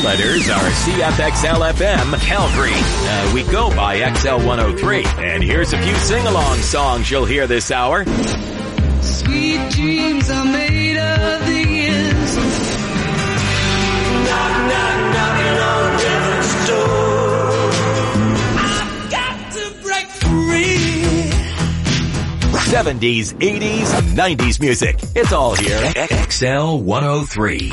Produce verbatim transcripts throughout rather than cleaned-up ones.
letters are C F X L F M, Calgary. Uh, we go by X L one oh three. And here's a few sing-along songs you'll hear this hour. Sweet dreams are made of these. Knock, knock, knocking on death's door. I've got to break free. seventies, eighties, nineties music. It's all here. X L one oh three.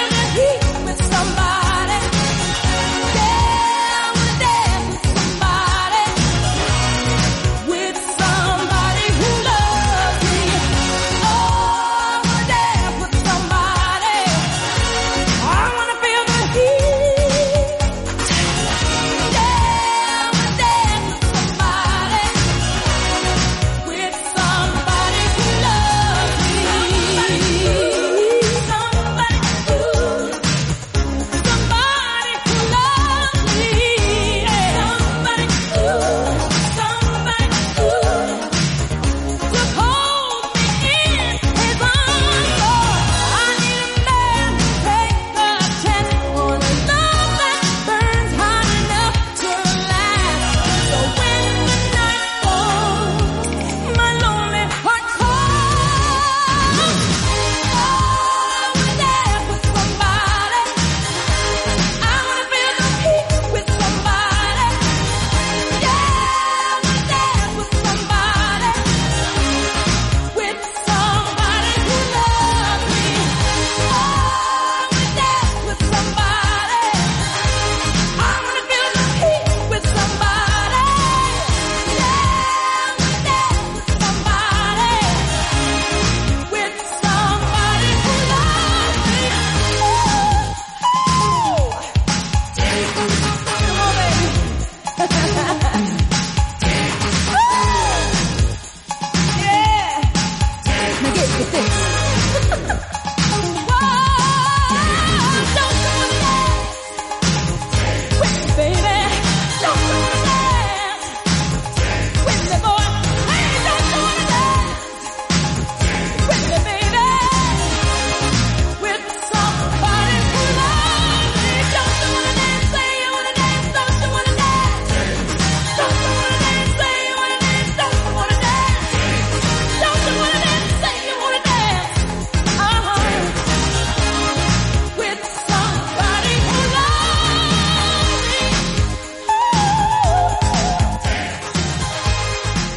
Somebody,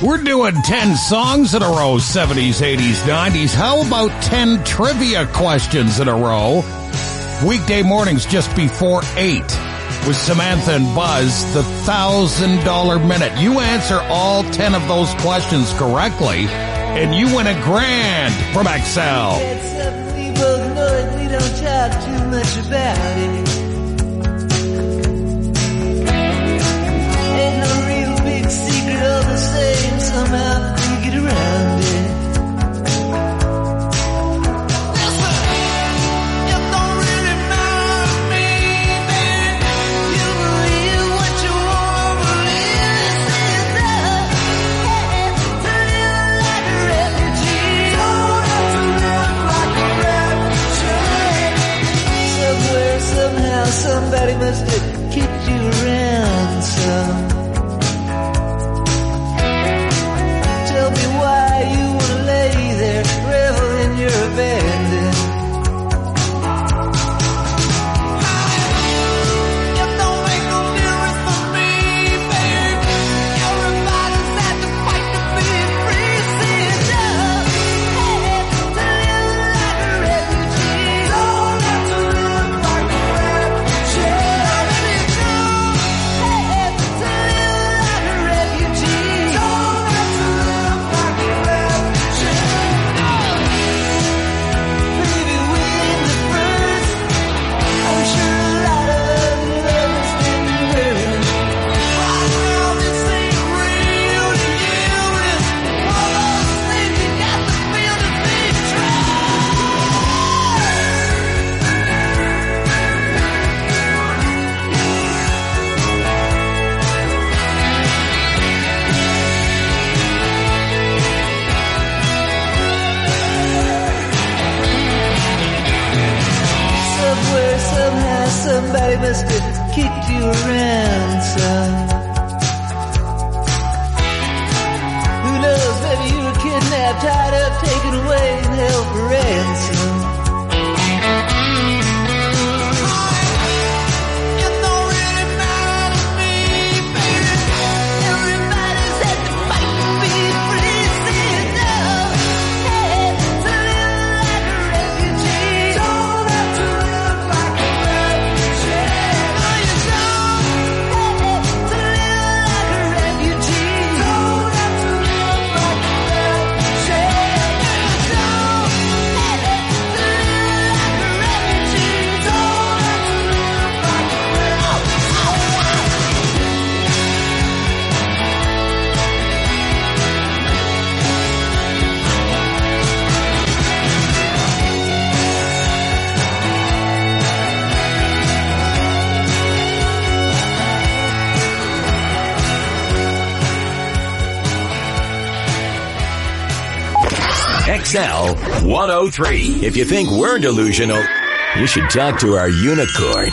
We're doing ten songs in a row, seventies, eighties, nineties. How about ten trivia questions in a row? Weekday mornings just before eight with Samantha and Buzz, the one thousand dollars minute. You answer all ten of those questions correctly, and you win a grand from X L. It's something we both know and we don't talk too much about it. Ain't no real big secret, all the same, somehow we get around it. Somebody must have kicked you around some. Tell me why you wanna lay there, revel in your abandon. It don't make no difference for me, babe. Everybody's had to fight to be free. Sit up, hey, to live like a refugee. Don't have to live like a somebody must have kicked you around some. Who knows, maybe you were kidnapped, tied up, taken away, and held for ransom. It don't really matter to me, baby. Everybody's had to fight to be free. Sit down, hey, to live like a refugee. Don't have to live like a X L one oh three. If you think we're delusional, you should talk to our unicorn.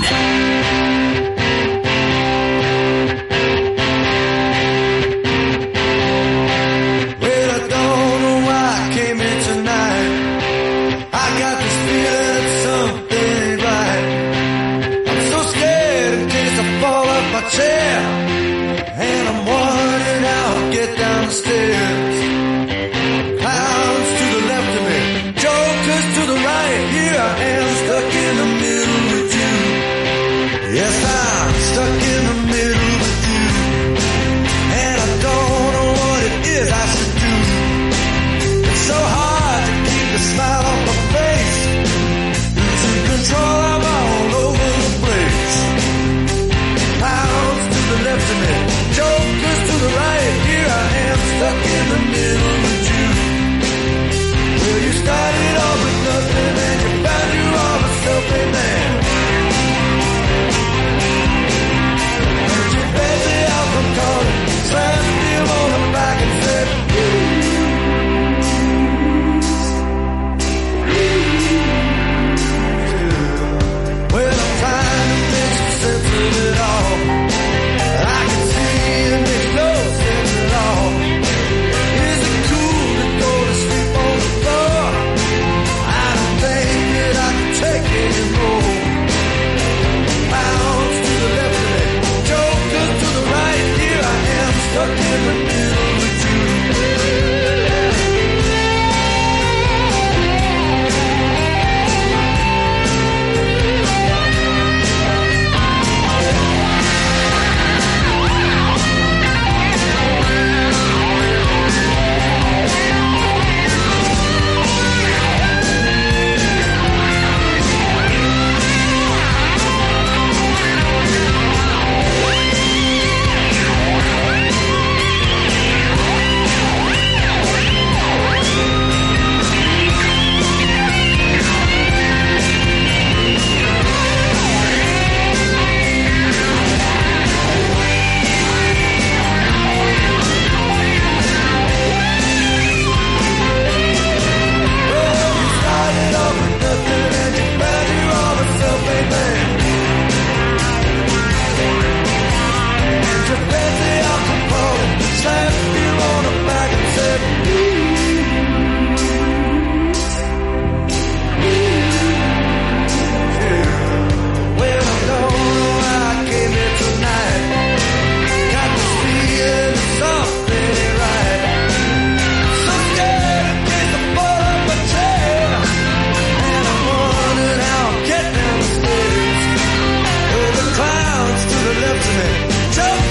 Well, I don't know why I came in tonight. I got this feeling something ain't right. I'm so scared in case I fall off my chair, and I'm wondering how I'll get down the stairs. Clowns to the left of me, jokers to the right. Here I am, stuck in the middle with you.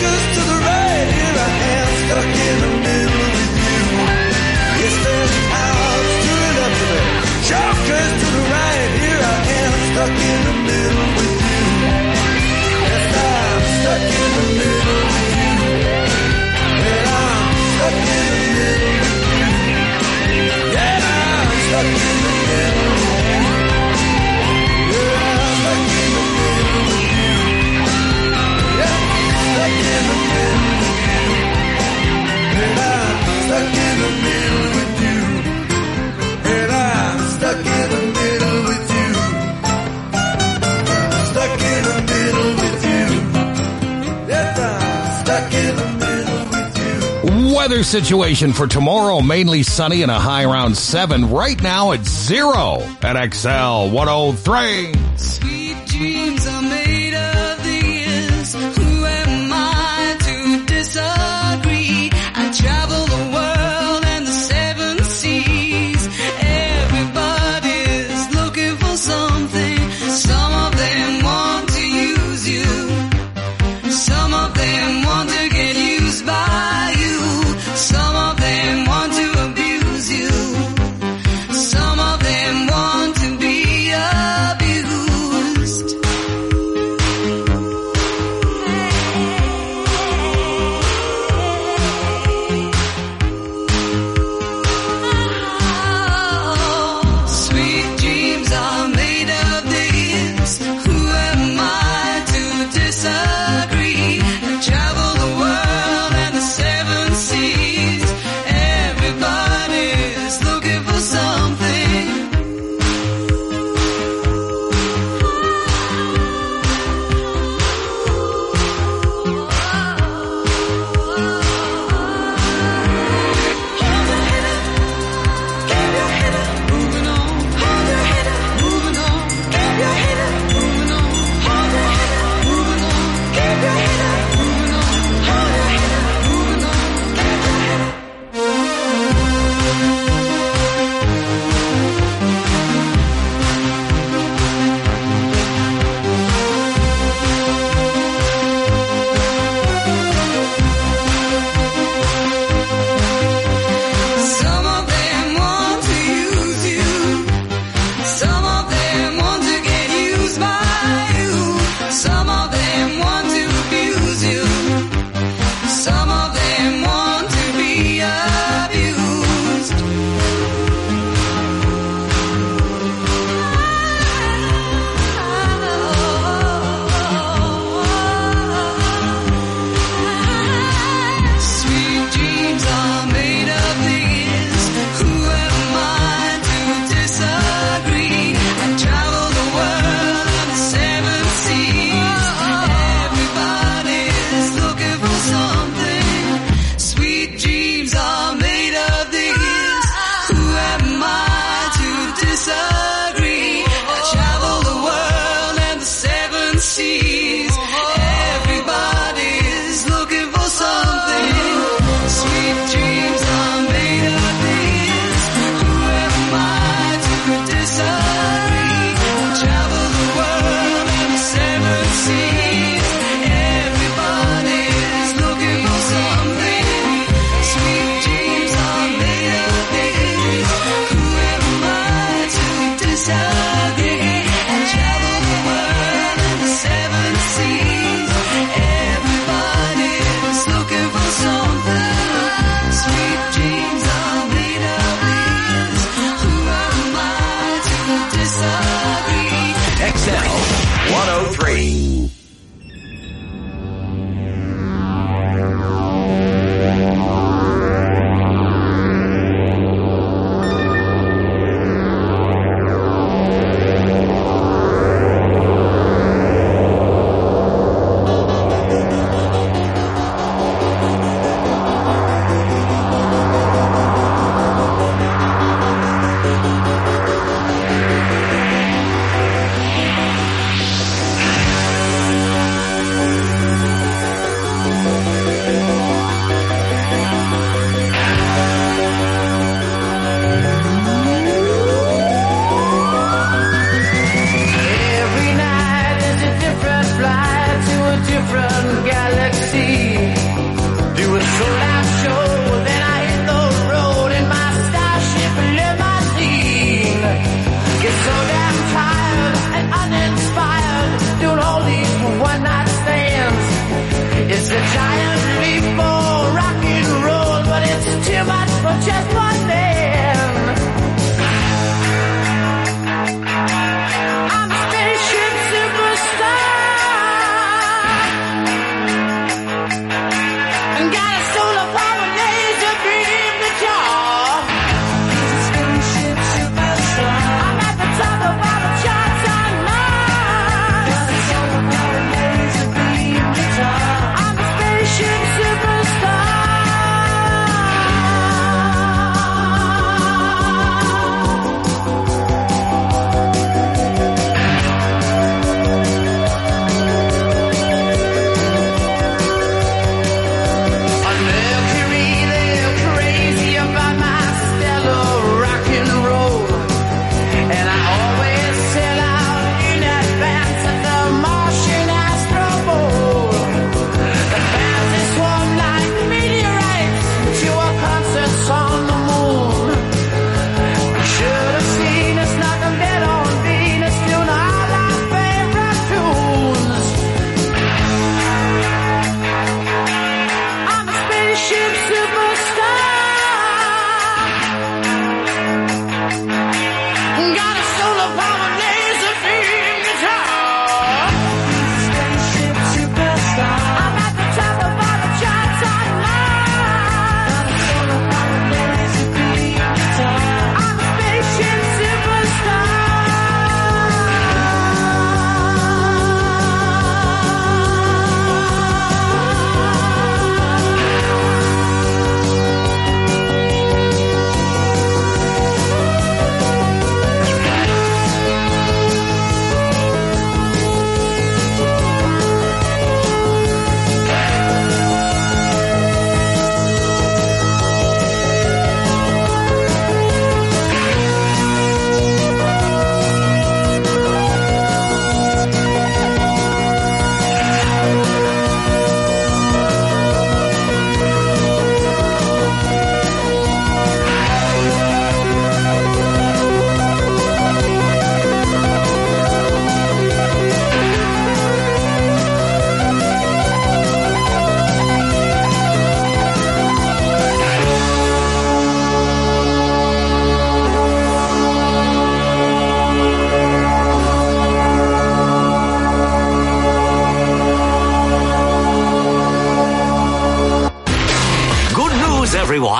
Jokers to the right, here I am, stuck in the middle with you. Yes, there's hours to the left of me. Jokers to the right, here I am, stuck in the middle with you. Yes, I'm stuck in the middle with you. And I'm stuck in the middle with you. Yeah, I'm stuck in the middle with you. Yeah, I'm stuck in the middle with you. Yeah, stuck in the middle with you. And I'm stuck in the middle with you. And I'm stuck in the middle with you. Stuck in the middle with you. Yes, I'm stuck in the middle with you. Weather situation for tomorrow, mainly sunny and a high around seven. Right now it's zero at X L one oh three. Sweet dreams are made of these. Who am I to disagree? I travel the world and the seven seas. Everybody's looking for something. Some of them want to use you. Some of them want to get used by you. Some of them want to abuse you. Some of them want to be abused. Sweet dreams are made of these. Who am I to disagree? I travel the world and the seven seas. Everybody's looking for something. Hold your head up, keep your head up, moving on. Hold your head up, moving on. Keep your head up, moving on. Hold your head up, moving on. Keep your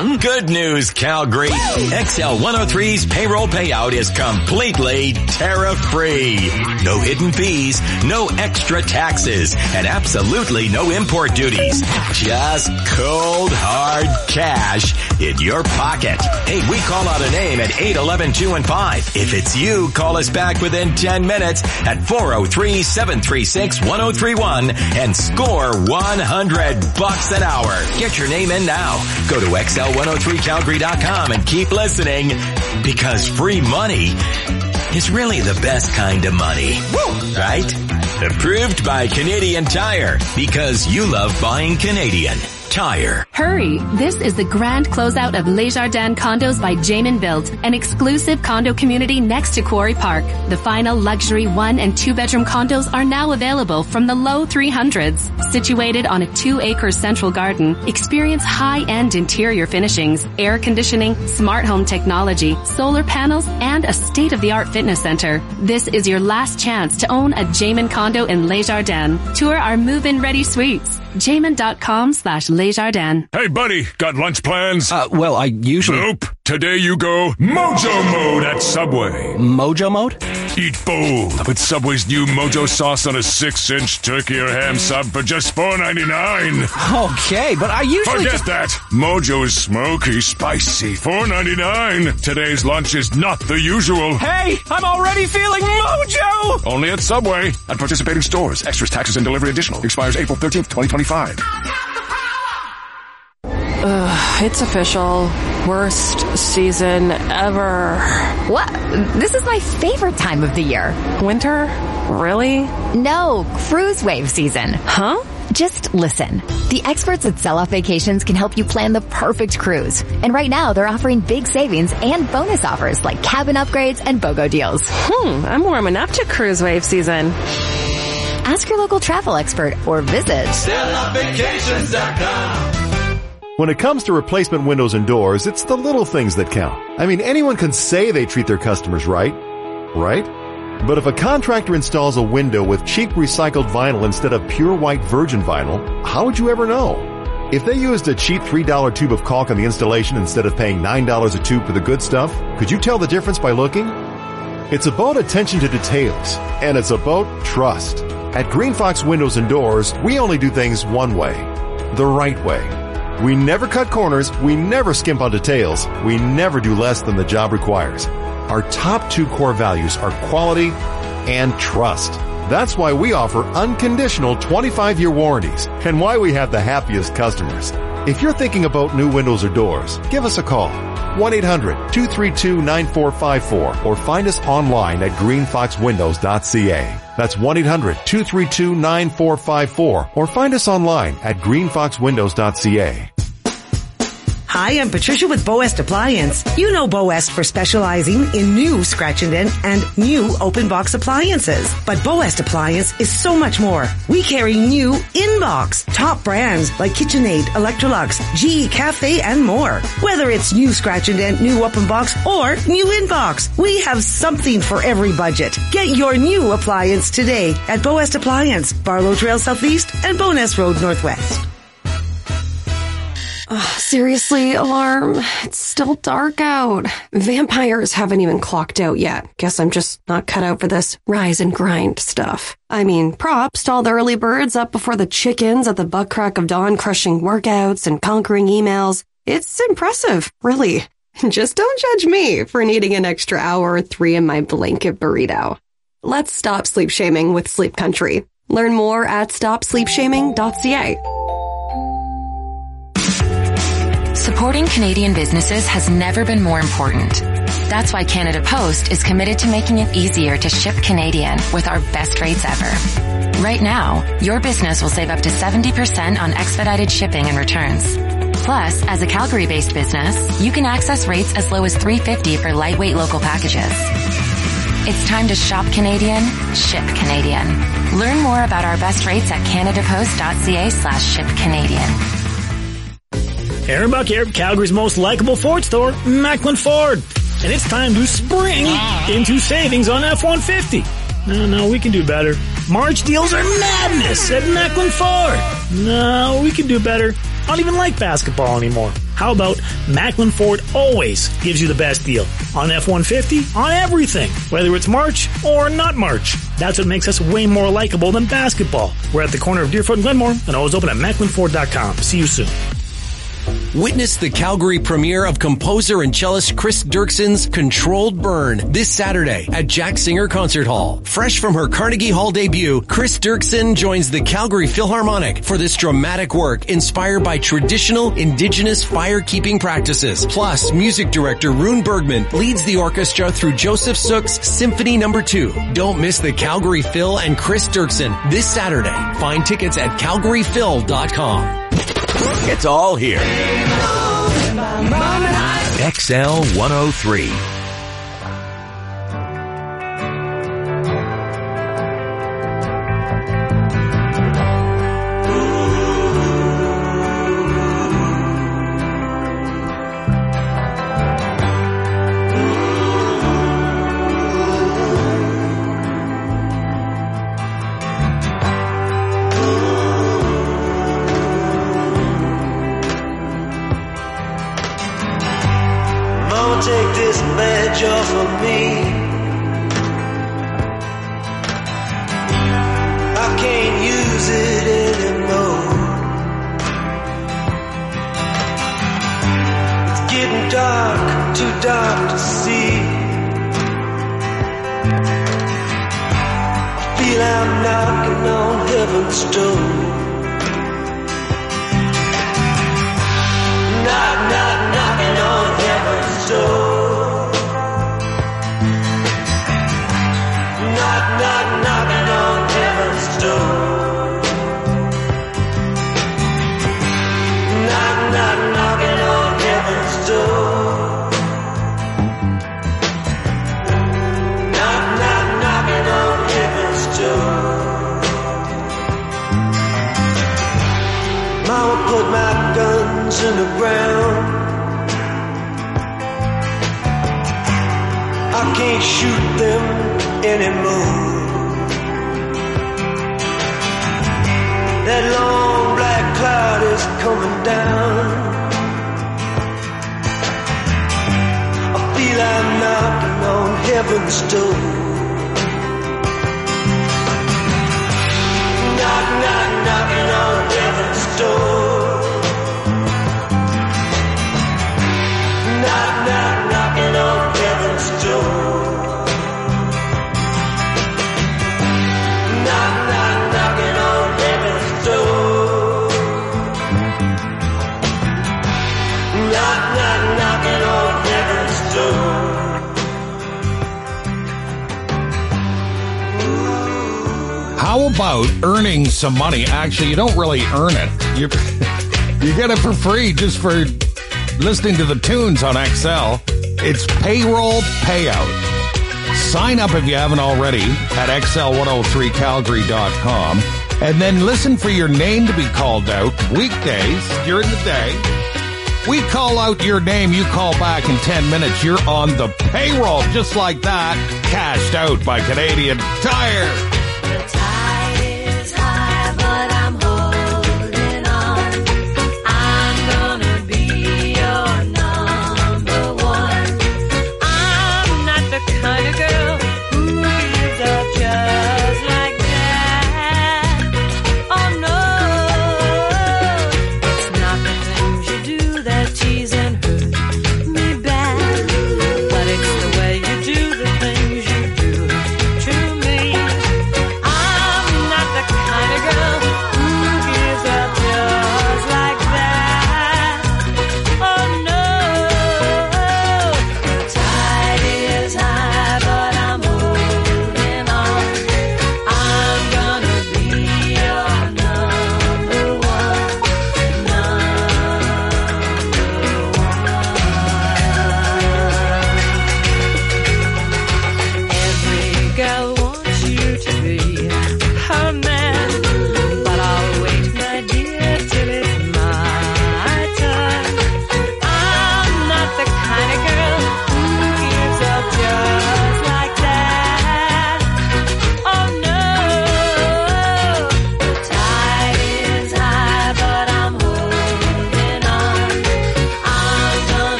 on. Good news, Calgary. X L one oh three's payroll payout is completely tariff-free. No hidden fees, no extra taxes, and absolutely no import duties. Just cold, hard cash in your pocket. Hey, we call out a name at eight eleven two and five. If it's you, call us back within ten minutes at four oh three, seven three six, one oh three one and score one hundred bucks an hour. Get your name in now. Go to X L one oh three Calgary dot com and keep listening, because free money is really the best kind of money. Woo! Right? Approved by Canadian Tire, because you love buying Canadian Tire. Hurry! This is the grand closeout of Les Jardins Condos by Jamin Built, an exclusive condo community next to Quarry Park. The final luxury one and two bedroom condos are now available from the low three hundreds. Situated on a two acre central garden, experience high-end interior finishings, air conditioning, smart home technology, solar panels, and a state-of-the-art fitness center. This is your last chance to own a Jamin condo in Les Jardins. Tour our move-in ready suites. Jamin.com slash Les Jardins. Hey, buddy, got lunch plans? Uh, well, I usually... Nope. Today you go Mojo Mode at Subway. Mojo Mode? Eat bold with Subway's new Mojo sauce on a six-inch turkey or ham sub for just four ninety-nine. Okay, but I usually Forget just... that. Mojo is smoky, spicy, four ninety-nine. Today's lunch is not the usual. Hey, I'm already feeling Mojo! Only at Subway. At participating stores. Extras, taxes, and delivery additional. Expires April thirteenth, twenty twenty-five. Ugh, it's official. Worst season ever. What? This is my favorite time of the year. Winter? Really? No, cruise wave season. Huh? Just listen. The experts at Sell Off Vacations can help you plan the perfect cruise. And right now, they're offering big savings and bonus offers like cabin upgrades and BOGO deals. Hmm, I'm warming up to cruise wave season. Ask your local travel expert or visit sell off vacations dot com. When it comes to replacement windows and doors, it's the little things that count. I mean, anyone can say they treat their customers right, right? But if a contractor installs a window with cheap recycled vinyl instead of pure white virgin vinyl, how would you ever know? If they used a cheap three dollar tube of caulk on the installation instead of paying nine dollars a tube for the good stuff, could you tell the difference by looking? It's about attention to details, and it's about trust. At Green Fox Windows and Doors, we only do things one way, the right way. We never cut corners, we never skimp on details, we never do less than the job requires. Our top two core values are quality and trust. That's why we offer unconditional twenty-five year warranties and why we have the happiest customers. If you're thinking about new windows or doors, give us a call. one eight hundred two three two nine four five four or find us online at green fox windows dot c a. That's one eight hundred two three two nine four five four or find us online at green fox windows dot c a. Hi, I'm Patricia with Boest Appliance. You know Boest for specializing in new scratch and dent and new open box appliances. But Boest Appliance is so much more. We carry new in-box, top brands like KitchenAid, Electrolux, G E Cafe, and more. Whether it's new scratch and dent, new open box, or new in-box, we have something for every budget. Get your new appliance today at Boest Appliance, Barlow Trail Southeast and Bowness Road Northwest. Ugh, seriously, Alarm. It's still dark out. Vampires haven't even clocked out yet. Guess I'm just not cut out for this rise and grind stuff. I mean, props to all the early birds up before the chickens at the butt crack of dawn crushing workouts and conquering emails. It's impressive, really. Just don't judge me for needing an extra hour or three in my blanket burrito. Let's stop sleep shaming with Sleep Country. Learn more at stop sleep shaming dot c a. Supporting Canadian businesses has never been more important. That's why Canada Post is committed to making it easier to ship Canadian with our best rates ever. Right now, your business will save up to seventy percent on expedited shipping and returns. Plus, as a Calgary-based business, you can access rates as low as three dollars and fifty cents for lightweight local packages. It's time to shop Canadian, ship Canadian. Learn more about our best rates at canadapost dot c a slash ship Canadian. Aaron Buck here, Calgary's most likable Ford store, Macklin Ford. And it's time to spring into savings on F one fifty. No, no, we can do better. March deals are madness at Macklin Ford. No, we can do better. I don't even like basketball anymore. How about Macklin Ford always gives you the best deal on F one fifty, on everything, whether it's March or not March. That's what makes us way more likable than basketball. We're at the corner of Deerfoot and Glenmore and always open at macklin ford dot com. See you soon. Witness the Calgary premiere of composer and cellist Chris Dirkson's Controlled Burn this Saturday at Jack Singer Concert Hall. Fresh from her Carnegie Hall debut, Chris Dirkson joins the Calgary Philharmonic for this dramatic work inspired by traditional Indigenous fire-keeping practices. Plus, music director Rune Bergman leads the orchestra through Joseph Sook's Symphony Number two. Don't miss the Calgary Phil and Chris Dirkson this Saturday. Find tickets at calgary phil dot com. It's all here. X L one oh three. Take this badge off of me. I can't use it anymore. It's getting dark, too dark to see. I feel I'm knocking on heaven's door. Knock, knock, knocking on heaven's door. Knock, knock, knocking on heaven's door. Knock, knock, knocking on heaven's door. Knock, knock, knocking on heaven's door. Mama put my guns in the ground. I can't shoot them anymore. That long black cloud is coming down. I feel I'm knocking on heaven's door. Knock, knock, knocking on heaven's door. Knock, knock, knocking on heaven's door. Knock, knock, knocking on heaven's door. Knock, knock, knocking on heaven's door. How about earning some money? Actually, you don't really earn it. You you get it for free just for listening to the tunes on X L. It's payroll payout. Sign up if you haven't already at x l one oh three calgary dot com. And then listen for your name to be called out weekdays during the day. We call out your name, you call back in ten minutes. You're on the payroll just like that. Cashed out by Canadian Tire. The tide is high, but I'm holding on. I'm gonna be your number one. I'm not the kind of girl who gives up just like that. Oh no, it's not the things you do that tease and hurt me bad, but it's the way you do the things you do to me.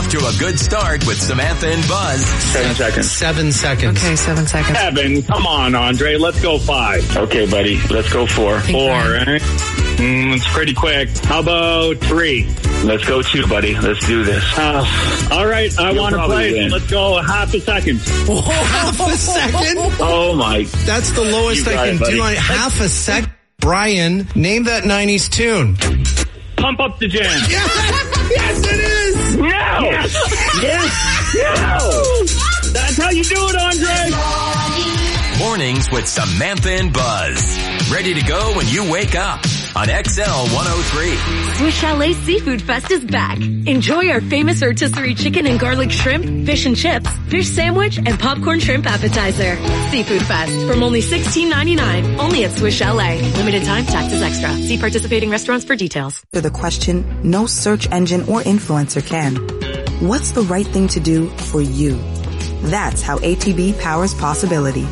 off to a good start with Samantha and Buzz. Seven seconds. Seven seconds. Okay, seven seconds. Seven. Come on, Andre. Let's go five. Okay, buddy. Let's go four. Four, right? Mm, it's pretty quick. How about three? Let's go two, buddy. Let's do this. Uh, all right. I want to play. Win. Let's go half a second. Oh, half a second? Oh, my. That's the lowest You I got can it, buddy. do on half a second. Brian, name that nineties tune. Pump up the jam. Yes, it is. No. Yes. Yes. No. That's how you do it, Andre. Mornings with Samantha and Buzz. Ready to go when you wake up on X L one oh three. Swiss Chalet Seafood Fest is back. Enjoy our famous rotisserie chicken and garlic shrimp, fish and chips, fish sandwich, and popcorn shrimp appetizer. Seafood Fest from only sixteen ninety-nine. Only at Swiss Chalet. Limited time, taxes extra. See participating restaurants for details. To the question no search engine or influencer can. What's the right thing to do for you? That's how A T B powers possibility.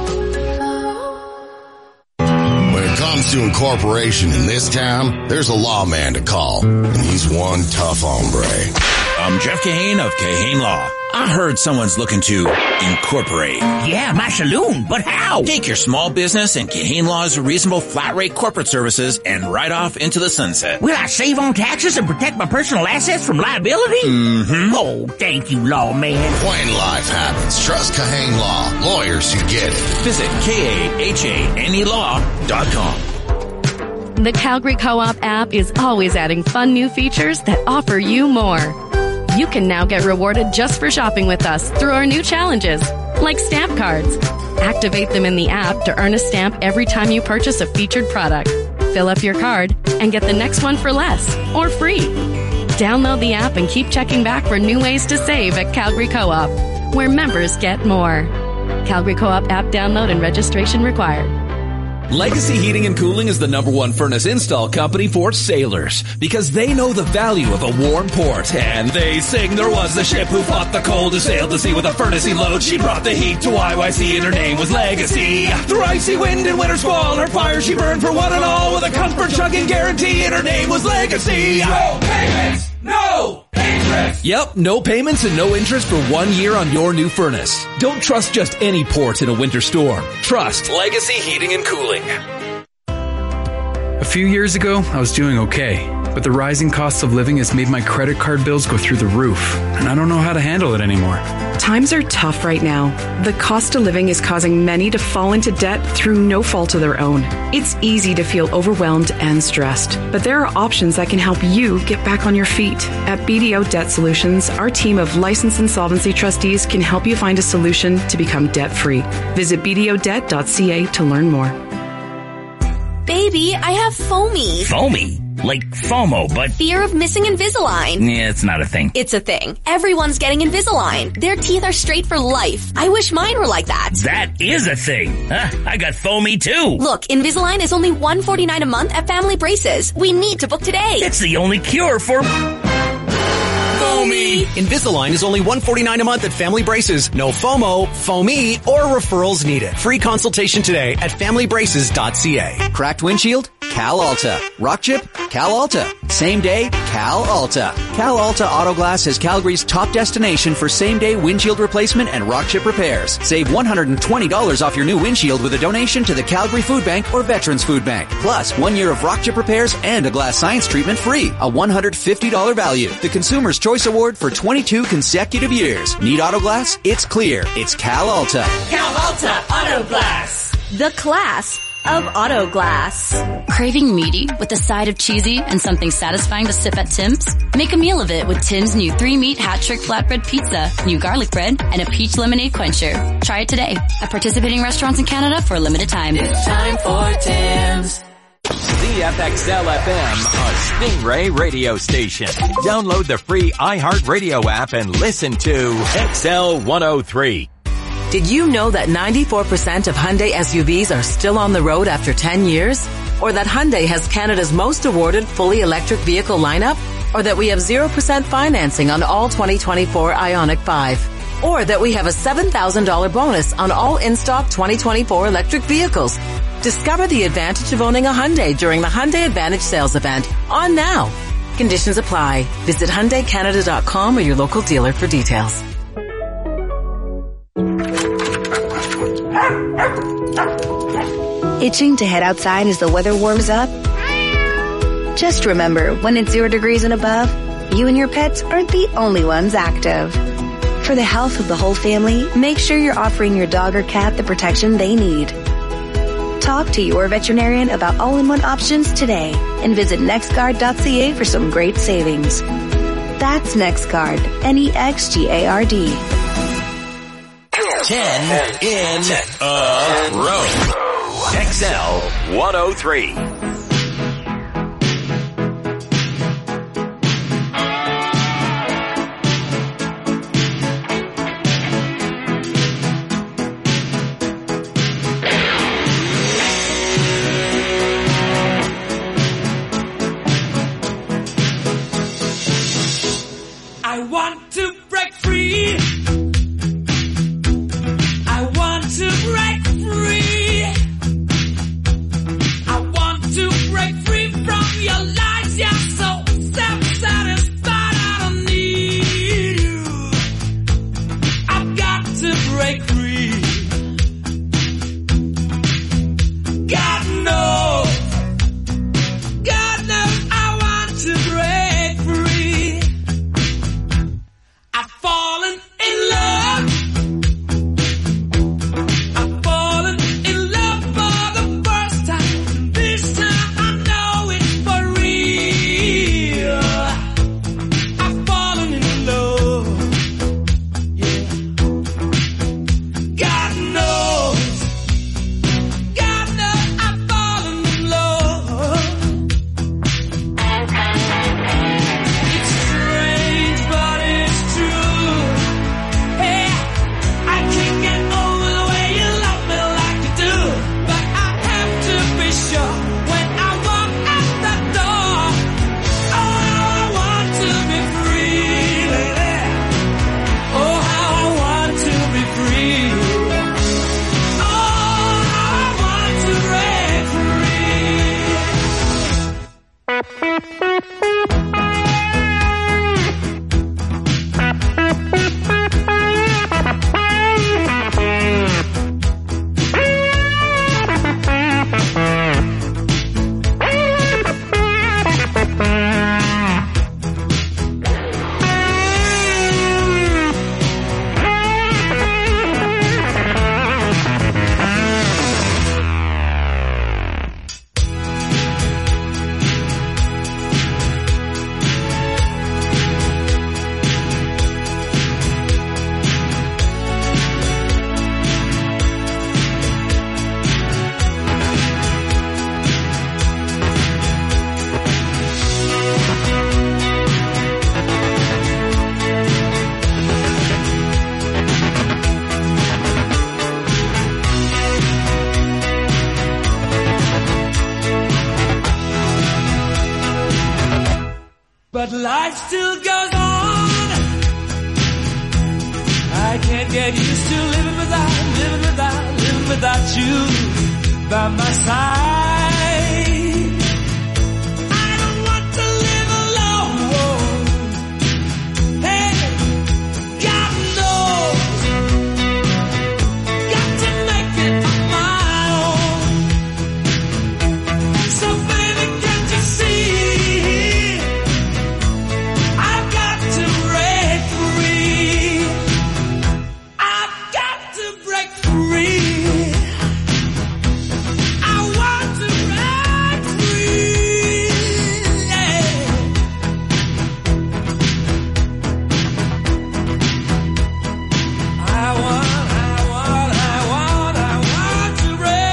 When it comes to incorporation in this town, there's a lawman to call, and he's one tough hombre. I'm Jeff Kahane of Kahane Law. I heard someone's looking to incorporate. Yeah, my saloon, but how? Take your small business and Kahane Law's reasonable flat rate corporate services and ride off into the sunset. Will I save on taxes and protect my personal assets from liability? Mm-hmm. Oh, thank you, lawman. When life happens, trust Kahane Law. Lawyers who get it. Visit K A H A N E law dot com. The Calgary Co-op app is always adding fun new features that offer you more. You can now get rewarded just for shopping with us through our new challenges, like stamp cards. Activate them in the app to earn a stamp every time you purchase a featured product. Fill up your card and get the next one for less or free. Download the app and keep checking back for new ways to save at Calgary Co-op, where members get more. Calgary Co-op app download and registration required. Legacy Heating and Cooling is the number one furnace install company for sailors because they know the value of a warm port. And they sing there was a ship who fought the cold, who sailed the sea with a furnacey load. She brought the heat to I Y C and her name was Legacy. Through icy wind and winter squall, her fire she burned for one and all with a comfort chugging guarantee, and her name was Legacy. No payments, no interest. Yep, no payments and no interest for one year on your new furnace. Don't trust just any port in a winter storm. Trust Legacy Heating and Cooling. A few years ago, I was doing okay, but the rising cost of living has made my credit card bills go through the roof, and I don't know how to handle it anymore. Times are tough right now. The cost of living is causing many to fall into debt through no fault of their own. It's easy to feel overwhelmed and stressed, but there are options that can help you get back on your feet. At B D O Debt Solutions, our team of licensed insolvency trustees can help you find a solution to become debt-free. Visit b d o debt dot c a to learn more. Baby, I have foamy. Foamy? Like FOMO, but... Fear of missing Invisalign. Yeah, it's not a thing. It's a thing. Everyone's getting Invisalign. Their teeth are straight for life. I wish mine were like that. That is a thing. Huh, I got foamy too. Look, Invisalign is only one hundred forty-nine dollars a month at Family Braces. We need to book today. It's the only cure for... Foamy. Invisalign is only one hundred forty-nine dollars a month at Family Braces. No FOMO, foamy, or referrals needed. Free consultation today at family braces dot c a. Cracked windshield? Cal Alta. Rock chip? Cal Alta. Same day? Cal Alta. Cal Alta Auto Glass is Calgary's top destination for same-day windshield replacement and rock chip repairs. Save one hundred twenty dollars off your new windshield with a donation to the Calgary Food Bank or Veterans Food Bank. Plus, one year of rock chip repairs and a glass science treatment free. A one hundred fifty dollars value. The Consumer's Choice Award for twenty-two consecutive years. Need auto glass? It's clear. It's Cal Alta. Cal Alta Auto Glass. The class of auto glass. Craving meaty with a side of cheesy and something satisfying to sip at Tim's? Make a meal of it with Tim's new three-meat hat-trick flatbread pizza, new garlic bread, and a peach lemonade quencher. Try it today at participating restaurants in Canada for a limited time. It's time for Tim's. C F X L F M, a Stingray radio station. Download the free iHeartRadio app and listen to X L one oh three. Did you know that ninety-four percent of Hyundai S U Vs are still on the road after ten years? Or that Hyundai has Canada's most awarded fully electric vehicle lineup? Or that we have zero percent financing on all twenty twenty-four Ioniq five? Or that we have a seven thousand dollars bonus on all in-stock twenty twenty-four electric vehicles? Discover the advantage of owning a Hyundai during the Hyundai Advantage sales event on now. Conditions apply. Visit Hyundai Canada dot com or your local dealer for details. Itching to head outside as the weather warms up? Just remember, when it's zero degrees and above, you and your pets aren't the only ones active. For the health of the whole family, make sure you're offering your dog or cat the protection they need. Talk to your veterinarian about all-in-one options today and visit nextguard dot c a for some great savings. That's NextGuard, N E X G A R D. ten in a row. X L one oh three. I want to break free. I want to break free. I want to break free from your lies. You're so self-satisfied. I don't need you. I've got to break free. God knows. God knows I want to break free. I've fallen in love. I've fallen in love for the first time. This time I know it's for real. I've fallen in love. Yeah. God knows. God knows I've fallen in love. It's strange, but it's true. Hey, I can't get over the way you love me like you do. But I have to be sure when I walk out the door. Oh, how I want to be free, lady. Oh, how I want to be free. Oh, how I want to break But life still goes on. I can't get used to living without, living without, living without you by my side. I don't want to live alone. Hey, God knows. Got to make it on my own. So baby, can't you see? I've got to break free. I've got to break free. I want to break free. Yeah. I want, I want, I want, I want to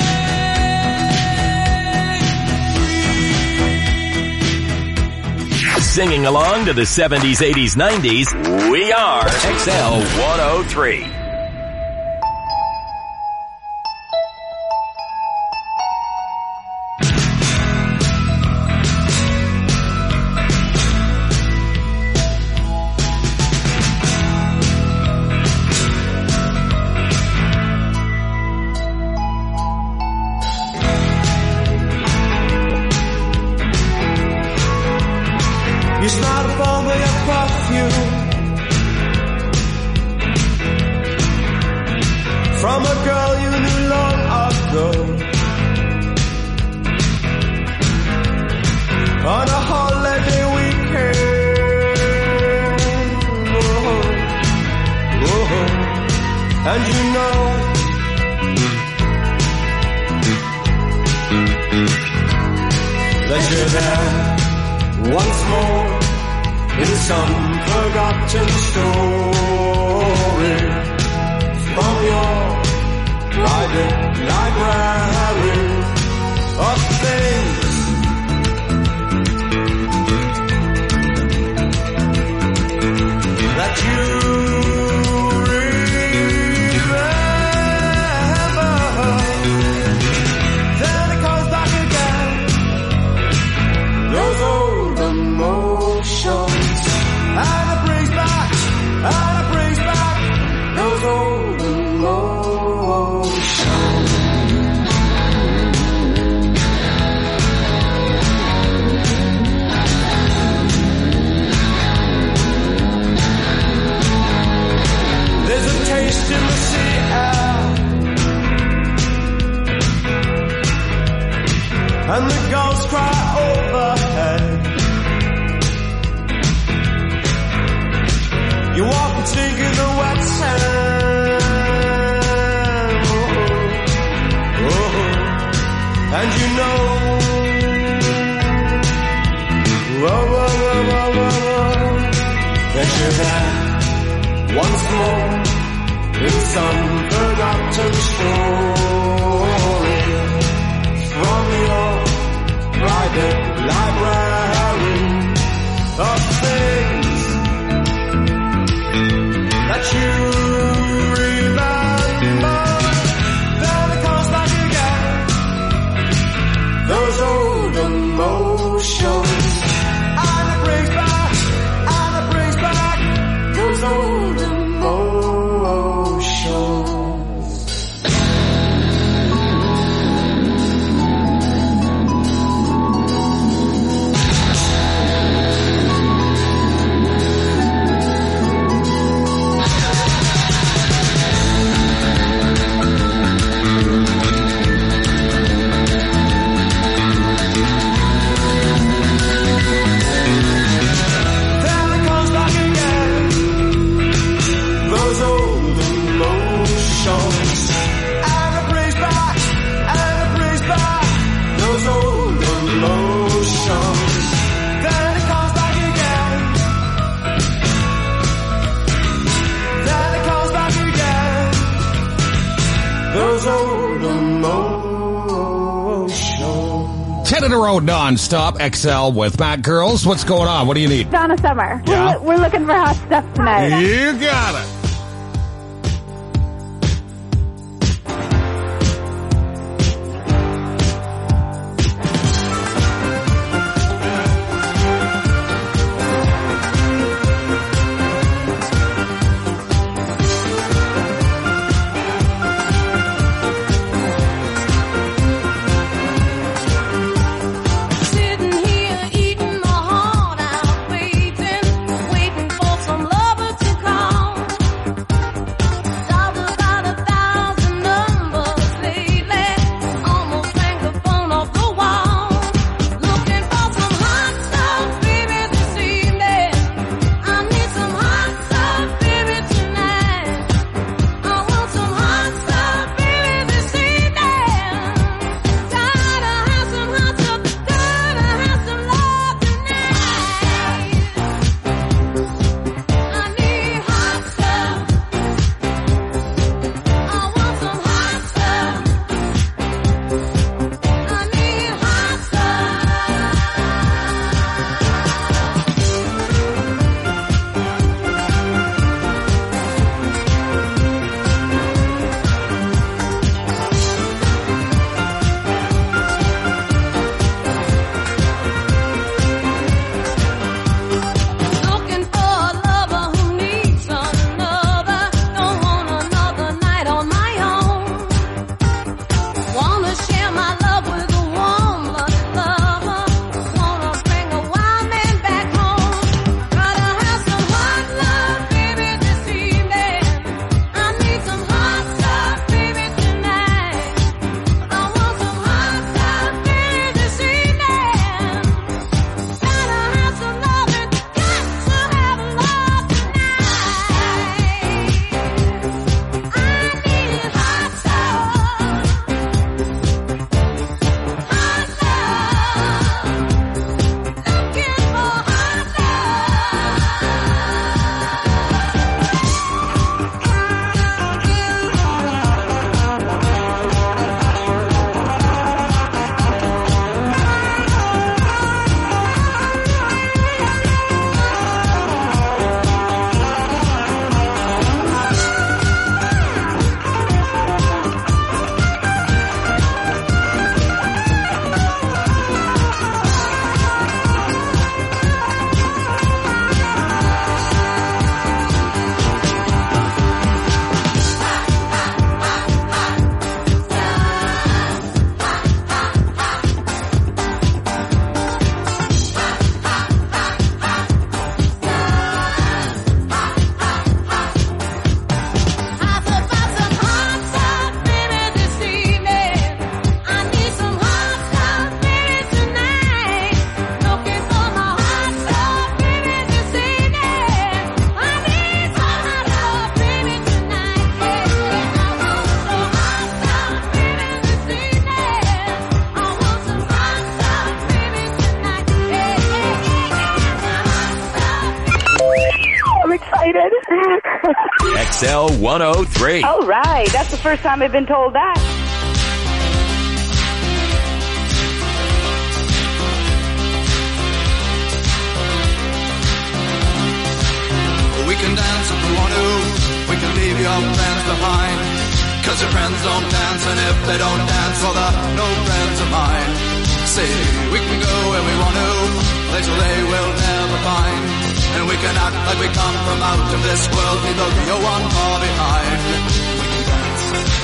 break free. Singing along to the seventies, eighties, nineties, we are X L one oh three. You smiled upon me a perfume from a girl you knew long ago. On a holiday weekend, oh, oh, and you know that you're there once more in some forgotten story from your private library of things that you remember. Then it comes back again, those old emotions, and it brings back, and it brings back those old emotions. There's a taste in the sea air, and the gulls cry overhead. You walk and sink in the wet sand, oh, oh, and you know, whoa, whoa, whoa, whoa, whoa, whoa, that you're there once more in some forgotten story from your private library of things that you remember. Then it comes back again, those old emotions, and it brings back, and it brings back those old emotions. ten in a row non-stop. X L with Matt. Girls, what's going on? What do you need? Donna Summer. Yeah? We're, we're looking for hot stuff tonight. You got it. Sitting here eating my heart out, waiting, waiting for some lover to come. X L one oh three. All right. That's the first time I've been told that. We can dance if we want to. We can leave your friends behind. Cause your friends don't dance, and if they don't dance, well, they're no friends of mine. See, we can go where we want to, places they will never find. And we can act like we come from out of this world, leave the real one far behind. We can dance.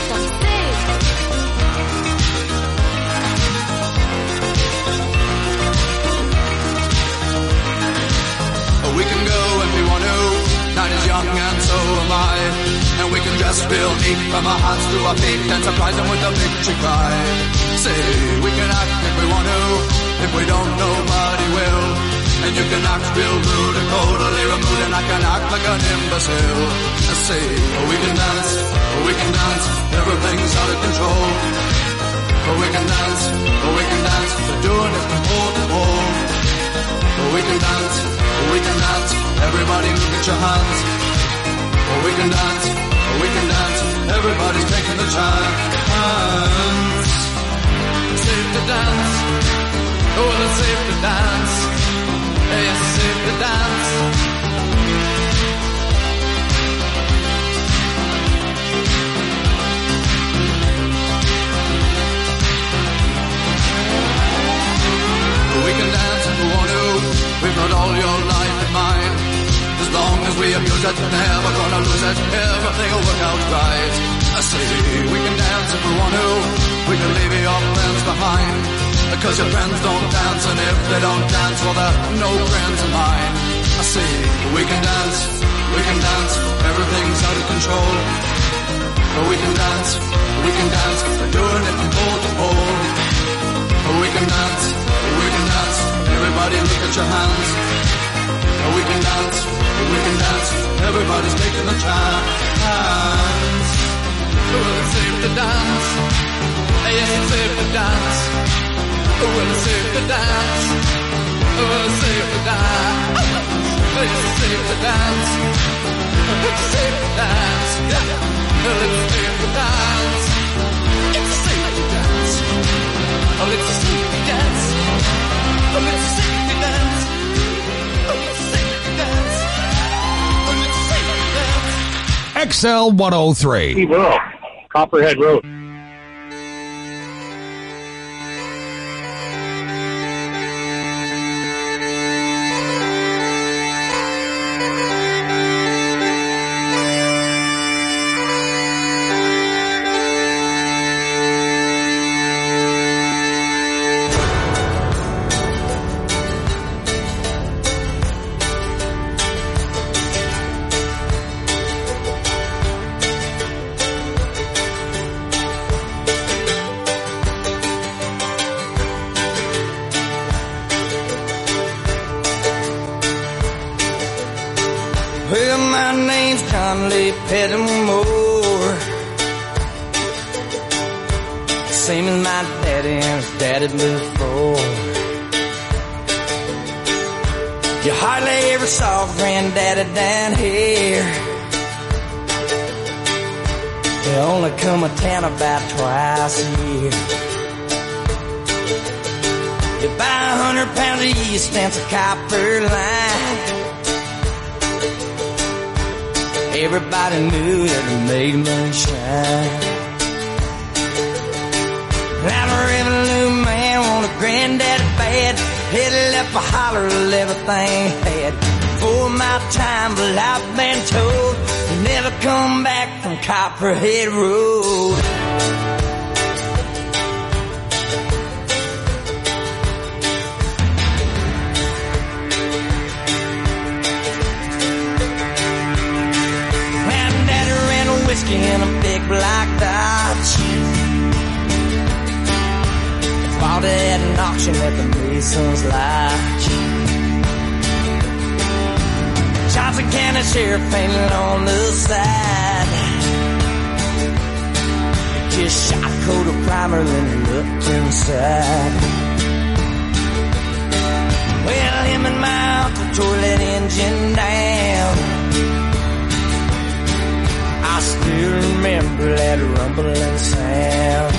We can go when we want to. Night is young and so am I. And we can dress real neat from our hearts to our feet and surprise them with a victory cry. Say, we can act if we want to. If we don't, nobody will. And you can act real rude and totally removed, and I can act like an imbecile. I say, oh, we can dance, oh, we can dance, everything's out of control. Oh, we can dance, oh, we can dance, they're doing it from pole to pole. Oh, we can dance, oh, we can dance, everybody look at your hands. Oh, we can dance, oh, we can dance, everybody's taking the chance. It's safe to dance, oh, well, it's safe to dance. Yes, it's safe to dance. We can dance if we want to. We've got all your life in mind. As long as we abuse it, never gonna lose it. Everything will work out right. I say we can dance if we want to. We can leave your friends behind. Because your friends don't dance, and if they don't dance, well, they're no friends of mine. I say we can dance, we can dance. Everything's out of control. But we can dance, we can dance. We're doing it from pole to pole. But we can dance, we can dance. Everybody look at your hands. Oh, we can dance, we can dance. Everybody's taking the chance. Well, it's safe to dance. Yes, it's safe to dance. Well, it's safe to dance. Well, it's safe to dance. It's safe to dance. It's safe to dance. Well, it's safe to dance. It's safe to dance. Oh, it's safe to dance. Oh, it's safe to dance. Oh, it's safe to dance. Oh, it's safe to dance. X L one oh three. Steve Earle, Copperhead Road. Well, my name's John Lee Pettimore. Same as my daddy and his daddy before. You hardly ever saw Granddaddy down here. They only come to town about twice a year. You buy a hundred pounds of yeast and some copper line. Everybody knew that it made moonshine. Now the revenue man wanted Granddaddy bad. Headed up a holler of everything he had. For my time, but I've been told you never come back from Copperhead Road. Whiskey in a big black Dodge. Bought it at an auction at the Mason's Lodge. Johnson County Sheriff painted on the side. Just shot a coat of primer then looked inside. Well, him and my uncle tore that engine down. still remember that rumbling sound.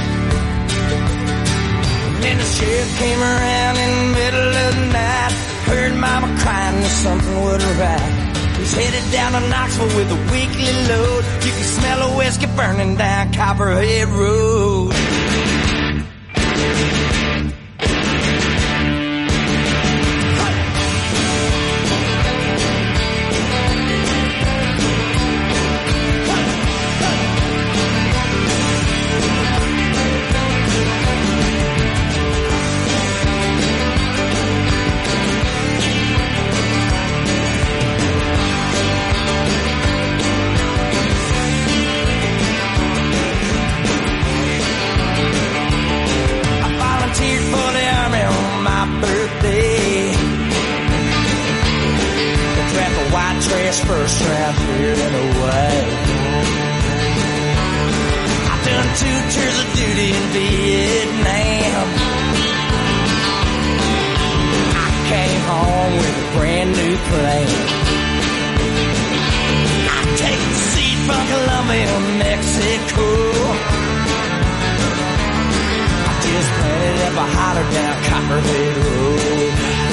And then the sheriff came around in the middle of the night. Heard mama crying that something wasn't right. He's headed down to Knoxville with a weekly load. You can smell a whiskey burning down Copperhead Road. First round here in a while. I've done two tours of duty in Vietnam. I came home with a brand new plane. I take the seat from Colombia, Mexico. I just planted up a holler down Copperhead Road.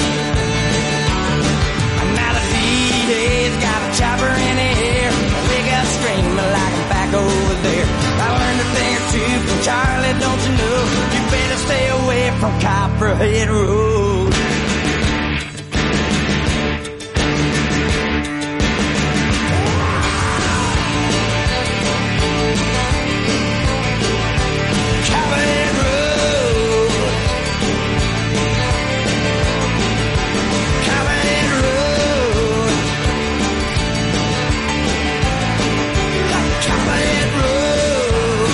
He's got a chopper in the air. They got screaming like I'm back over there. I learned a thing or two from Charlie, don't you know? You better stay away from Copperhead Road. Copperhead Road. Copperhead Road. Copperhead Road.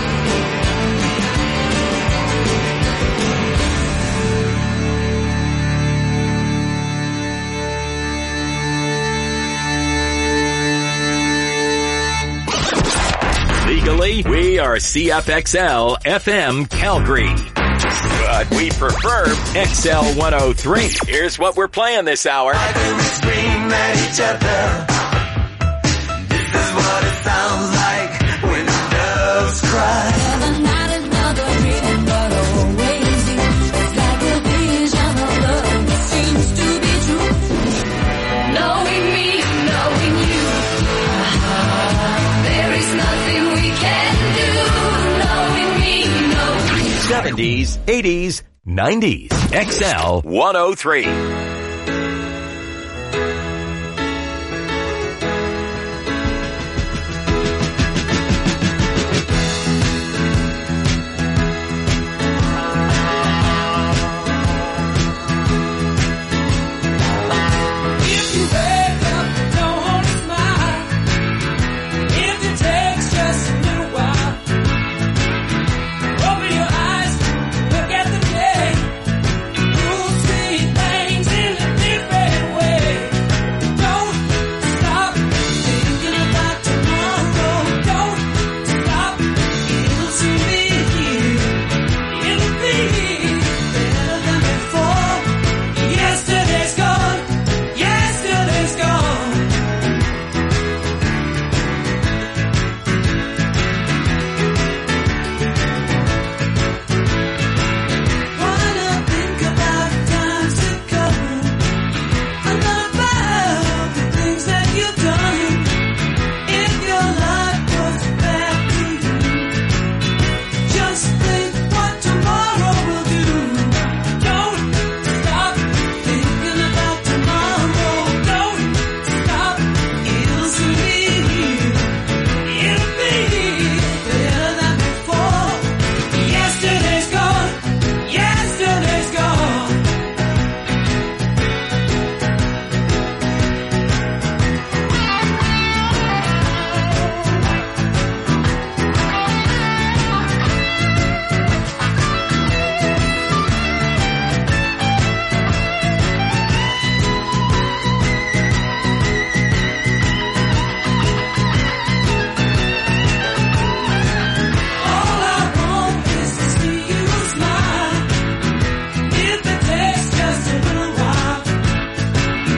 Legally, we are C F X L F M Calgary. But we prefer X L one oh three. Here's what we're playing this hour. Why do we scream at each other? This is what it sounds like when the doves cry. Knowing me, knowing you, there is nothing we can do. Knowing me, knowing you. seventies, eighties, nineties. X L one oh three.